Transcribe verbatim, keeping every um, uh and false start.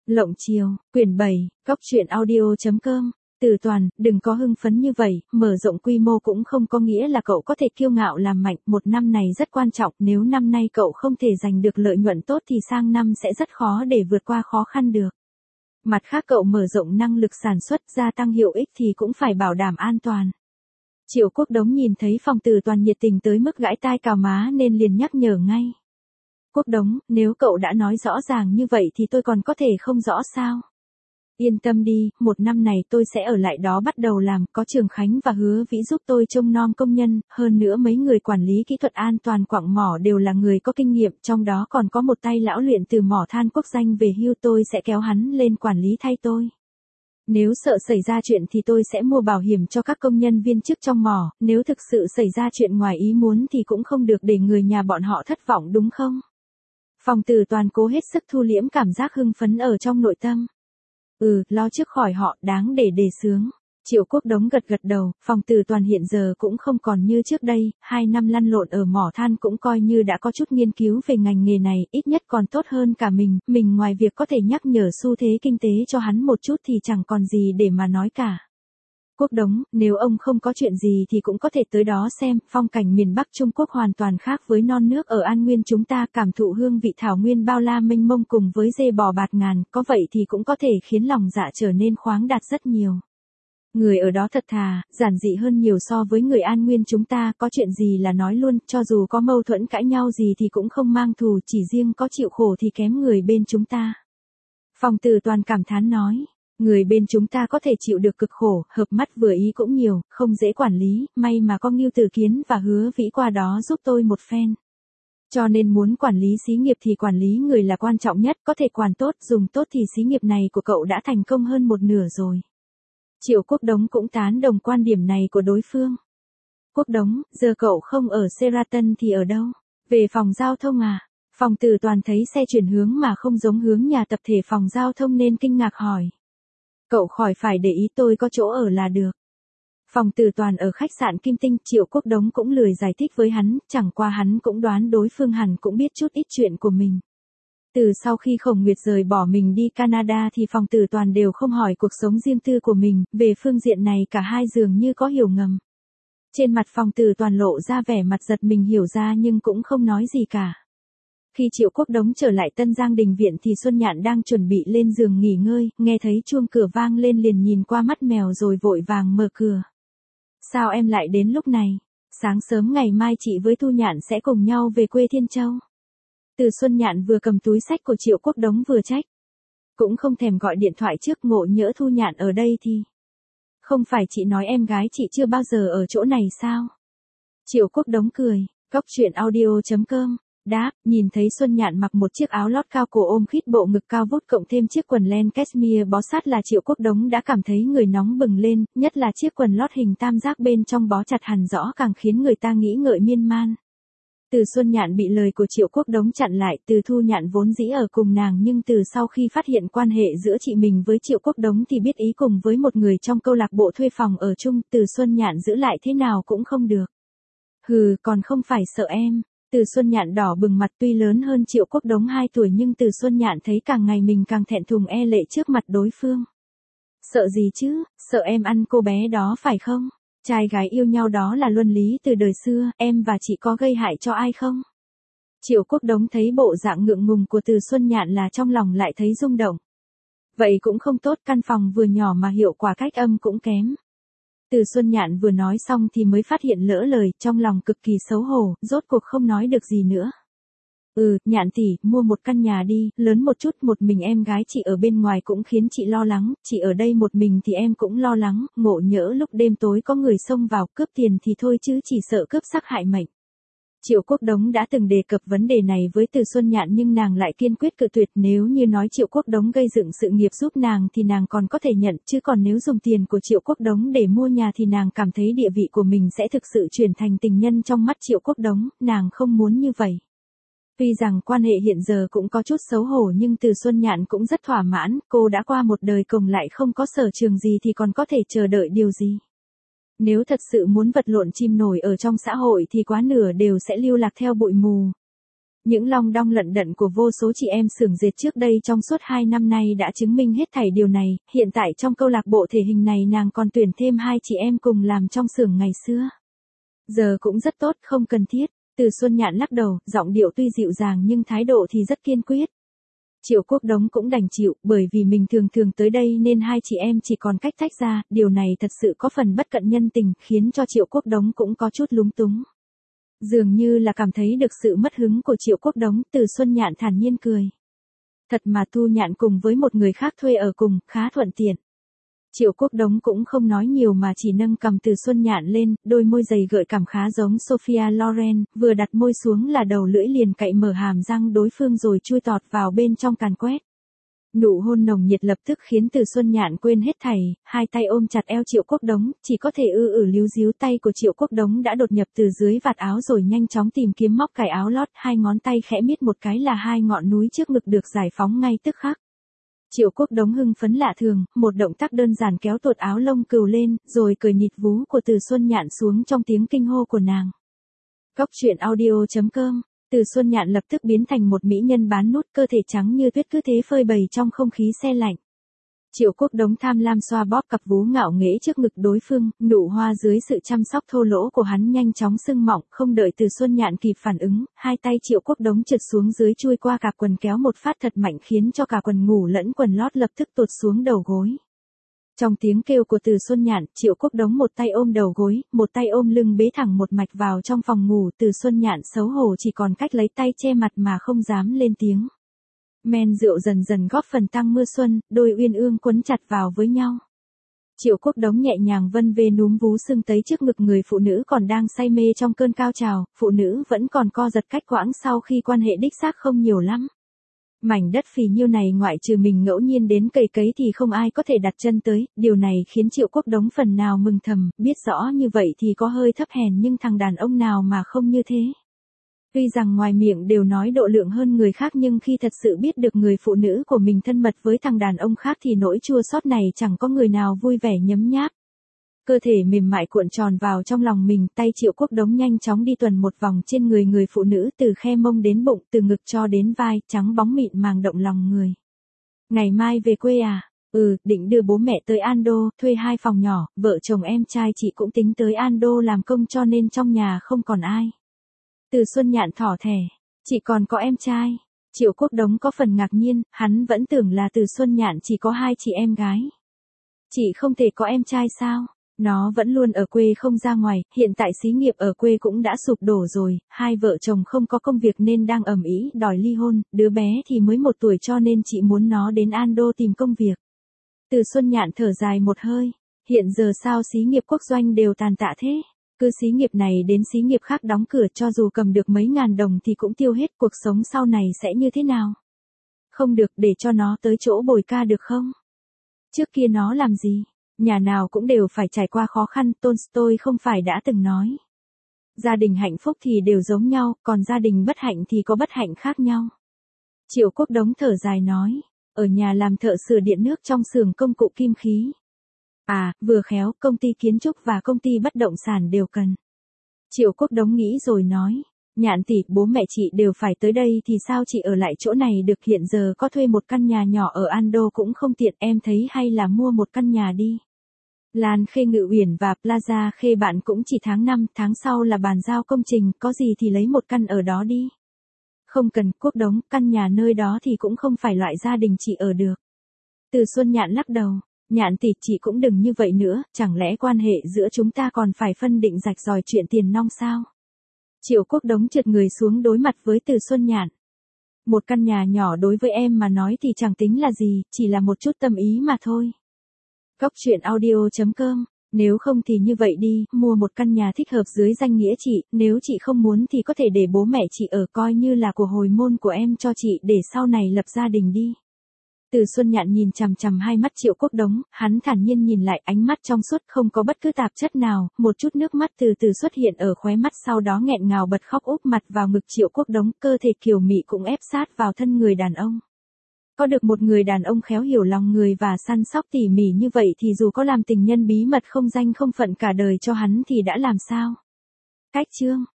Lộng chiều, quyển bảy, cóc truyện audio.com. Từ Toàn, đừng có hưng phấn như vậy, mở rộng quy mô cũng không có nghĩa là cậu có thể kiêu ngạo làm mạnh, một năm này rất quan trọng, nếu năm nay cậu không thể giành được lợi nhuận tốt thì sang năm sẽ rất khó để vượt qua khó khăn được. Mặt khác cậu mở rộng năng lực sản xuất, gia tăng hiệu ích thì cũng phải bảo đảm an toàn. Triệu Quốc Đống nhìn thấy Phòng Từ Toàn nhiệt tình tới mức gãi tai cào má nên liền nhắc nhở ngay. Quốc Đống, nếu cậu đã nói rõ ràng như vậy thì tôi còn có thể không rõ sao? Yên tâm đi, một năm này tôi sẽ ở lại đó bắt đầu làm, có Trường Khánh và Hứa Vĩ giúp tôi trông nom công nhân, hơn nữa mấy người quản lý kỹ thuật an toàn quặng mỏ đều là người có kinh nghiệm, trong đó còn có một tay lão luyện từ mỏ than quốc danh về hưu, tôi sẽ kéo hắn lên quản lý thay tôi. Nếu sợ xảy ra chuyện thì tôi sẽ mua bảo hiểm cho các công nhân viên chức trong mỏ, nếu thực sự xảy ra chuyện ngoài ý muốn thì cũng không được để người nhà bọn họ thất vọng đúng không? Phòng Từ Toàn cố hết sức thu liễm cảm giác hưng phấn ở trong nội tâm. Ừ, lo trước khỏi họ, đáng để đề xướng. Triệu Quốc Đống gật gật đầu, Phòng Từ Toàn hiện giờ cũng không còn như trước đây, hai năm lăn lộn ở mỏ than cũng coi như đã có chút nghiên cứu về ngành nghề này, ít nhất còn tốt hơn cả mình, mình ngoài việc có thể nhắc nhở xu thế kinh tế cho hắn một chút thì chẳng còn gì để mà nói cả. Quốc Đống, nếu ông không có chuyện gì thì cũng có thể tới đó xem, phong cảnh miền Bắc Trung Quốc hoàn toàn khác với non nước ở An Nguyên chúng ta, cảm thụ hương vị thảo nguyên bao la mênh mông cùng với dê bò bạt ngàn, có vậy thì cũng có thể khiến lòng dạ trở nên khoáng đạt rất nhiều. Người ở đó thật thà, giản dị hơn nhiều so với người An Nguyên chúng ta, có chuyện gì là nói luôn, cho dù có mâu thuẫn cãi nhau gì thì cũng không mang thù, chỉ riêng có chịu khổ thì kém người bên chúng ta. Phòng Từ Toàn cảm thán nói. Người bên chúng ta có thể chịu được cực khổ, hợp mắt vừa ý cũng nhiều, không dễ quản lý, may mà có Ngưu Tử Kiến và Hứa Vĩ qua đó giúp tôi một phen. Cho nên muốn quản lý xí nghiệp thì quản lý người là quan trọng nhất, có thể quản tốt, dùng tốt thì xí nghiệp này của cậu đã thành công hơn một nửa rồi. Triệu Quốc Đống cũng tán đồng quan điểm này của đối phương. Quốc Đống, giờ cậu không ở Sheraton thì ở đâu? Về phòng giao thông à? Phòng Từ Toàn thấy xe chuyển hướng mà không giống hướng nhà tập thể phòng giao thông nên kinh ngạc hỏi. Cậu khỏi phải để ý, tôi có chỗ ở là được. Phòng Từ Toàn ở khách sạn Kim Tinh, Triệu Quốc Đống cũng lười giải thích với hắn, chẳng qua hắn cũng đoán đối phương hẳn cũng biết chút ít chuyện của mình. Từ sau khi Khổng Nguyệt rời bỏ mình đi Canada thì Phòng Từ Toàn đều không hỏi cuộc sống riêng tư của mình, về phương diện này cả hai dường như có hiểu ngầm. Trên mặt Phòng Từ Toàn lộ ra vẻ mặt giật mình hiểu ra nhưng cũng không nói gì cả. Khi Triệu Quốc Đống trở lại Tân Giang Đình Viện thì Xuân Nhạn đang chuẩn bị lên giường nghỉ ngơi, nghe thấy chuông cửa vang lên liền nhìn qua mắt mèo rồi vội vàng mở cửa. Sao em lại đến lúc này? Sáng sớm ngày mai chị với Thu Nhạn sẽ cùng nhau về quê Thiên Châu. Từ Xuân Nhạn vừa cầm túi xách của Triệu Quốc Đống vừa trách. Cũng không thèm gọi điện thoại trước, ngộ nhỡ Thu Nhạn ở đây thì. Không phải chị nói em gái chị chưa bao giờ ở chỗ này sao? Triệu Quốc Đống cười, cóc truyện audio.com. Đáp, nhìn thấy Xuân Nhạn mặc một chiếc áo lót cao cổ ôm khít bộ ngực cao vút cộng thêm chiếc quần len cashmere bó sát là Triệu Quốc Đống đã cảm thấy người nóng bừng lên, nhất là chiếc quần lót hình tam giác bên trong bó chặt hẳn rõ càng khiến người ta nghĩ ngợi miên man. Từ Xuân Nhạn bị lời của Triệu Quốc Đống chặn lại, Từ Thu Nhạn vốn dĩ ở cùng nàng nhưng từ sau khi phát hiện quan hệ giữa chị mình với Triệu Quốc Đống thì biết ý cùng với một người trong câu lạc bộ thuê phòng ở chung, Từ Xuân Nhạn giữ lại thế nào cũng không được. Hừ, còn không phải sợ em. Từ Xuân Nhạn đỏ bừng mặt, tuy lớn hơn Triệu Quốc Đống hai tuổi nhưng Từ Xuân Nhạn thấy càng ngày mình càng thẹn thùng e lệ trước mặt đối phương. Sợ gì chứ, sợ em ăn cô bé đó phải không? Trai gái yêu nhau đó là luân lý từ đời xưa, em và chị có gây hại cho ai không? Triệu Quốc Đống thấy bộ dạng ngượng ngùng của Từ Xuân Nhạn là trong lòng lại thấy rung động. Vậy cũng không tốt, căn phòng vừa nhỏ mà hiệu quả cách âm cũng kém. Từ Xuân Nhạn vừa nói xong thì mới phát hiện lỡ lời, trong lòng cực kỳ xấu hổ, rốt cuộc không nói được gì nữa. Ừ, Nhạn tỷ, mua một căn nhà đi, lớn một chút, một mình em gái chị ở bên ngoài cũng khiến chị lo lắng, chị ở đây một mình thì em cũng lo lắng, ngộ nhỡ lúc đêm tối có người xông vào cướp tiền thì thôi chứ chỉ sợ cướp sắc hại mệnh. Triệu Quốc Đống đã từng đề cập vấn đề này với Từ Xuân Nhạn nhưng nàng lại kiên quyết cự tuyệt, nếu như nói Triệu Quốc Đống gây dựng sự nghiệp giúp nàng thì nàng còn có thể nhận, chứ còn nếu dùng tiền của Triệu Quốc Đống để mua nhà thì nàng cảm thấy địa vị của mình sẽ thực sự chuyển thành tình nhân trong mắt Triệu Quốc Đống, nàng không muốn như vậy. Tuy rằng quan hệ hiện giờ cũng có chút xấu hổ nhưng Từ Xuân Nhạn cũng rất thỏa mãn, cô đã qua một đời cùng lại không có sở trường gì thì còn có thể chờ đợi điều gì. Nếu thật sự muốn vật lộn chim nổi ở trong xã hội thì quá nửa đều sẽ lưu lạc theo bụi mù. Những long đong lận đận của vô số chị em xưởng dệt trước đây trong suốt hai năm nay đã chứng minh hết thảy điều này, hiện tại trong câu lạc bộ thể hình này nàng còn tuyển thêm hai chị em cùng làm trong xưởng ngày xưa. Giờ cũng rất tốt, không cần thiết. Từ Xuân Nhạn lắc đầu, giọng điệu tuy dịu dàng nhưng thái độ thì rất kiên quyết. Triệu Quốc Đống cũng đành chịu, bởi vì mình thường thường tới đây nên hai chị em chỉ còn cách tách ra, điều này thật sự có phần bất cận nhân tình, khiến cho Triệu Quốc Đống cũng có chút lúng túng. Dường như là cảm thấy được sự mất hứng của Triệu Quốc Đống, Từ Xuân Nhạn thản nhiên cười. Thật mà Thu Nhạn cùng với một người khác thuê ở cùng, khá thuận tiện. Triệu Quốc Đống cũng không nói nhiều mà chỉ nâng cầm Từ Xuân Nhạn lên, đôi môi dày gợi cảm khá giống Sophia Loren, vừa đặt môi xuống là đầu lưỡi liền cạy mở hàm răng đối phương rồi chui tọt vào bên trong càn quét. Nụ hôn nồng nhiệt lập tức khiến Từ Xuân Nhạn quên hết thảy, hai tay ôm chặt eo Triệu Quốc Đống, chỉ có thể ư ử líu díu. Tay của Triệu Quốc Đống đã đột nhập từ dưới vạt áo rồi nhanh chóng tìm kiếm móc cài áo lót, hai ngón tay khẽ miết một cái là hai ngọn núi trước ngực được giải phóng ngay tức khắc. Triệu Quốc Đống hưng phấn lạ thường, một động tác đơn giản kéo tuột áo lông cừu lên, rồi cởi nhịt vú của Từ Xuân Nhạn xuống trong tiếng kinh hô của nàng. Cóc truyện audio chấm com. Từ Xuân Nhạn lập tức biến thành một mỹ nhân bán nút, cơ thể trắng như tuyết cứ thế phơi bày trong không khí se lạnh. Triệu Quốc Đống tham lam xoa bóp cặp vú ngạo nghễ trước ngực đối phương, nụ hoa dưới sự chăm sóc thô lỗ của hắn nhanh chóng sưng mọng, không đợi Từ Xuân Nhạn kịp phản ứng, hai tay Triệu Quốc Đống trượt xuống dưới chui qua cạp quần kéo một phát thật mạnh khiến cho cả quần ngủ lẫn quần lót lập tức tuột xuống đầu gối. Trong tiếng kêu của Từ Xuân Nhạn, Triệu Quốc Đống một tay ôm đầu gối, một tay ôm lưng bế thẳng một mạch vào trong phòng ngủ. Từ Xuân Nhạn xấu hổ chỉ còn cách lấy tay che mặt mà không dám lên tiếng. Men rượu dần dần góp phần tăng mưa xuân, đôi uyên ương quấn chặt vào với nhau. Triệu Quốc Đống nhẹ nhàng vân về núm vú sưng tấy trước ngực người phụ nữ còn đang say mê trong cơn cao trào, phụ nữ vẫn còn co giật cách quãng sau khi quan hệ đích xác không nhiều lắm. Mảnh đất phì nhiêu này ngoại trừ mình ngẫu nhiên đến cày cấy thì không ai có thể đặt chân tới, điều này khiến Triệu Quốc Đống phần nào mừng thầm, biết rõ như vậy thì có hơi thấp hèn nhưng thằng đàn ông nào mà không như thế. Tuy rằng ngoài miệng đều nói độ lượng hơn người khác nhưng khi thật sự biết được người phụ nữ của mình thân mật với thằng đàn ông khác thì nỗi chua xót này chẳng có người nào vui vẻ nhấm nháp. Cơ thể mềm mại cuộn tròn vào trong lòng mình, tay Triệu Quốc Đống nhanh chóng đi tuần một vòng trên người người phụ nữ từ khe mông đến bụng, từ ngực cho đến vai, trắng bóng mịn màng động lòng người. Ngày mai về quê à? Ừ, định đưa bố mẹ tới Ando, thuê hai phòng nhỏ, vợ chồng em trai chị cũng tính tới Ando làm công cho nên trong nhà không còn ai. Từ Xuân Nhạn thỏ thẻ, chị còn có em trai. Triệu Quốc Đống có phần ngạc nhiên, hắn vẫn tưởng là Từ Xuân Nhạn chỉ có hai chị em gái. Chị không thể có em trai sao? Nó vẫn luôn ở quê không ra ngoài, hiện tại xí nghiệp ở quê cũng đã sụp đổ rồi, hai vợ chồng không có công việc nên đang ầm ĩ đòi ly hôn, đứa bé thì mới một tuổi cho nên chị muốn nó đến Ando tìm công việc. Từ Xuân Nhạn thở dài một hơi, hiện giờ sao xí nghiệp quốc doanh đều tàn tạ thế? Cứ xí nghiệp này đến xí nghiệp khác đóng cửa cho dù cầm được mấy ngàn đồng thì cũng tiêu hết, cuộc sống sau này sẽ như thế nào? Không được, để cho nó tới chỗ bồi ca được không? Trước kia nó làm gì? Nhà nào cũng đều phải trải qua khó khăn, Tolstoy không phải đã từng nói. Gia đình hạnh phúc thì đều giống nhau, còn gia đình bất hạnh thì có bất hạnh khác nhau. Triệu Quốc Đống thở dài nói, ở nhà làm thợ sửa điện nước trong xưởng công cụ kim khí. À, vừa khéo, công ty kiến trúc và công ty bất động sản đều cần. Triệu Quốc Đống nghĩ rồi nói, Nhạn tỷ, bố mẹ chị đều phải tới đây thì sao chị ở lại chỗ này được, hiện giờ có thuê một căn nhà nhỏ ở Ando cũng không tiện, em thấy hay là mua một căn nhà đi. Lan Khê Ngự Uyển và Plaza Khê bạn cũng chỉ tháng năm, tháng sau là bàn giao công trình, có gì thì lấy một căn ở đó đi. Không cần, Quốc Đống, căn nhà nơi đó thì cũng không phải loại gia đình chị ở được. Từ Xuân Nhạn lắc đầu, Nhạn tỷ, chị cũng đừng như vậy nữa, chẳng lẽ quan hệ giữa chúng ta còn phải phân định rạch ròi chuyện tiền nong sao? Triệu Quốc Đống trượt người xuống đối mặt với Từ Xuân Nhạn. Một căn nhà nhỏ đối với em mà nói thì chẳng tính là gì, chỉ là một chút tâm ý mà thôi. Cóc truyện audio chấm com. Nếu không thì như vậy đi, mua một căn nhà thích hợp dưới danh nghĩa chị, nếu chị không muốn thì có thể để bố mẹ chị ở, coi như là của hồi môn của em cho chị để sau này lập gia đình đi. Từ Xuân Nhạn nhìn chằm chằm hai mắt Triệu Quốc Đống, hắn thản nhiên nhìn lại, ánh mắt trong suốt không có bất cứ tạp chất nào, một chút nước mắt từ từ xuất hiện ở khóe mắt, sau đó nghẹn ngào bật khóc úp mặt vào ngực Triệu Quốc Đống, cơ thể kiều mị cũng ép sát vào thân người đàn ông. Có được một người đàn ông khéo hiểu lòng người và săn sóc tỉ mỉ như vậy thì dù có làm tình nhân bí mật không danh không phận cả đời cho hắn thì đã làm sao? Cách chương